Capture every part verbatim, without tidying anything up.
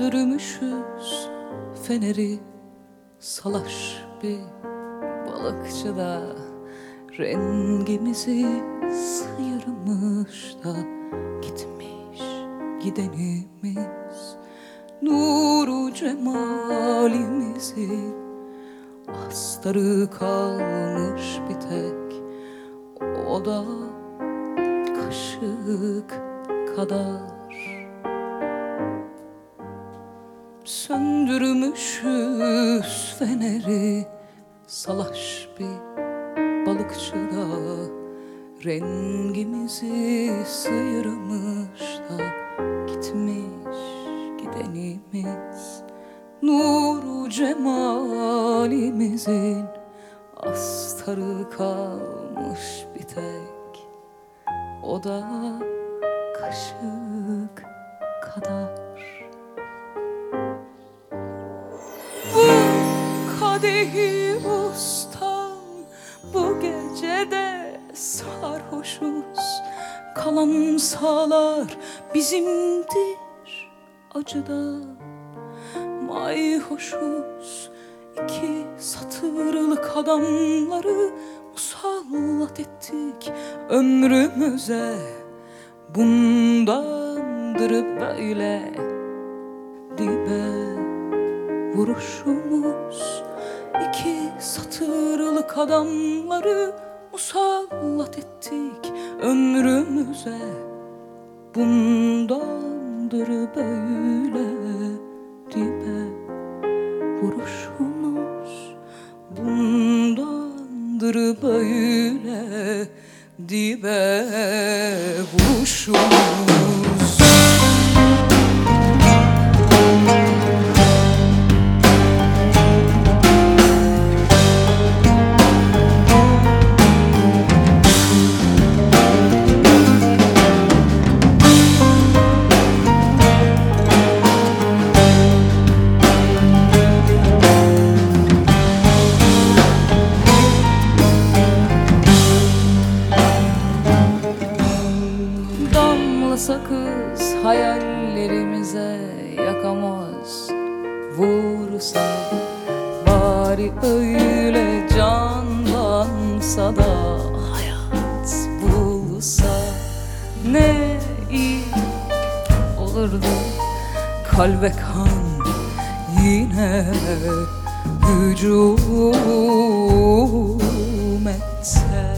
Söndürmüşüz feneri salaş bir balıkçıda, rengimizi sıyırmış da gitmiş gidenimiz. Nuru cemalimizin astarı kalmış bir tek, o da kaşık kadar. Söndürmüşüz feneri salaş bir balıkçıda, rengimizi sıyırmış da gitmiş gidenimiz. Nuru cemalimizin astarı kalmış bir tek, o da kaşık kadar. Kadehi ustam, bu gecede sarhoşuz. Kalan sağlar bizimdir acıda. Mayhoşuz, iki satırlık adamları musallat ettik ömrümüze. Bundandır böyle dibe vuruşumuz. İki satırlık adamları musallat ettik ömrümüze. Bundandır böyle dibe vuruşumuz. Bundandır böyle dibe vuruşumuz. Sakız hayallerimize yakamoz vursa, bari öyle canlansa da hayat bulsa ne iyi olurdu. Kalbe kan yine hücum etse.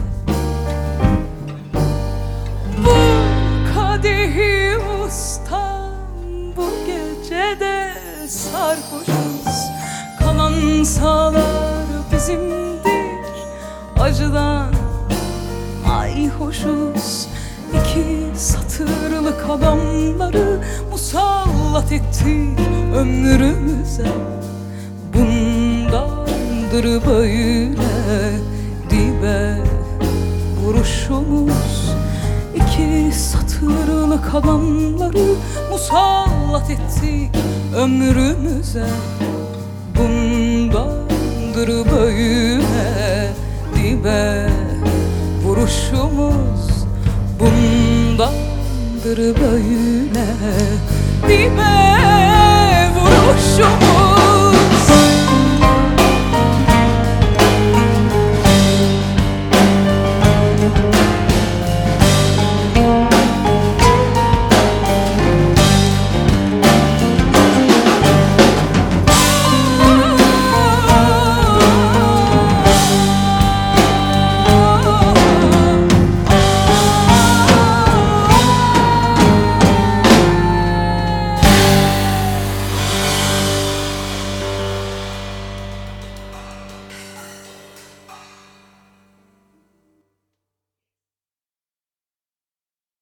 Kadehi ustam, bu gecede sarhoşuz. Kalan sağlar bizimdir acıdan mayhoşuz. İki satırlık adamları musallat ettik ömrümüze. Bundandır böyle dibe vuruşumuz. İki satırlık adamları musallat ettik ömrümüze. Bundandır böyle dibe vuruşumuz. Bundandır böyle dibe vuruşumuz.